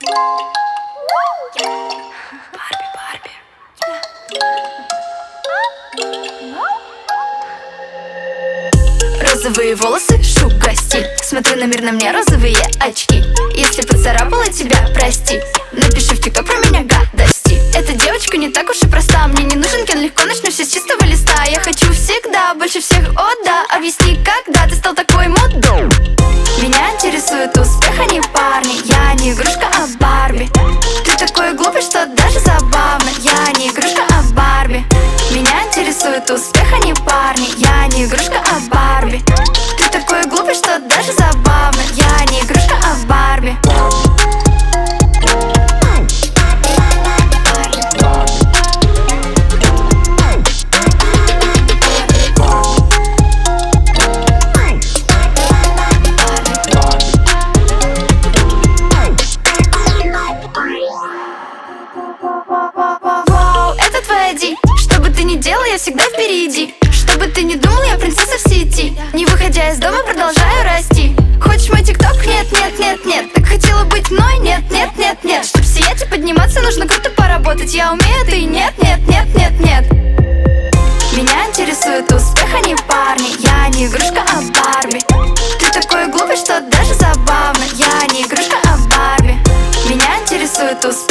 Барби, Барби. Розовые волосы, шуга стиль. Смотрю на мир, на мне розовые очки. Если поцарапала тебя, прости. Напиши в ТикТок про меня гадости. Эта девочка не так уж и проста. Мне не нужен Кен, легко начну все с чистого листа. Я хочу всегда, больше всех, о да. Объясни, когда ты стал такой модой. Меня интересует успех, а не парни. Я не игрушка, а Барби. Ты такой глупый, что даже забавно. Я не игрушка, а Барби. Меня интересует успех, а не парни. Я не игрушка, а Барби. Ты такой глупый, что даже забавно. Я не игрушка, а Барби. Вау, это твоя Ди. Что бы ты ни делал, я всегда впереди. Что бы ты ни думал, я принцесса в сети. Не выходя из дома, продолжаю расти. Хочешь мой ТикТок? Нет, нет, нет, нет. Так хотела быть мной? Нет, нет, нет, нет. Чтоб сиять и подниматься, нужно круто поработать. Я умею, ты нет, нет, нет, нет, нет. Меня интересует успех, а не парни. Я не игрушка, а Барби. Ты такой глупый, что даже забавно. Я не игрушка, а Барби. Меня интересует успех,